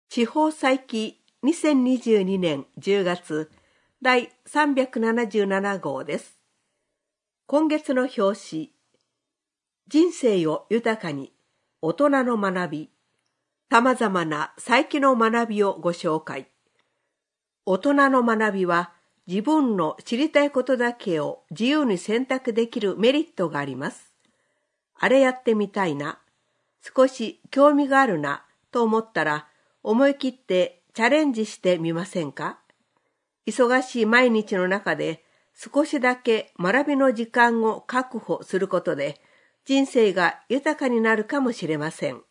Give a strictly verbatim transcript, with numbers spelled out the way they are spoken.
地方再起にせんにじゅうにねんじゅうがつだいさんびゃくななじゅうななごうです。今月の表紙、人生を豊かに、大人の学び、様々な再起の学びをご紹介。大人の学びは自分の知りたいことだけを自由に選択できるメリットがあります。あれやってみたいな、少し興味があるなと思ったら思い切ってチャレンジしてみませんか？忙しい毎日の中で少しだけ学びの時間を確保することで人生が豊かになるかもしれません。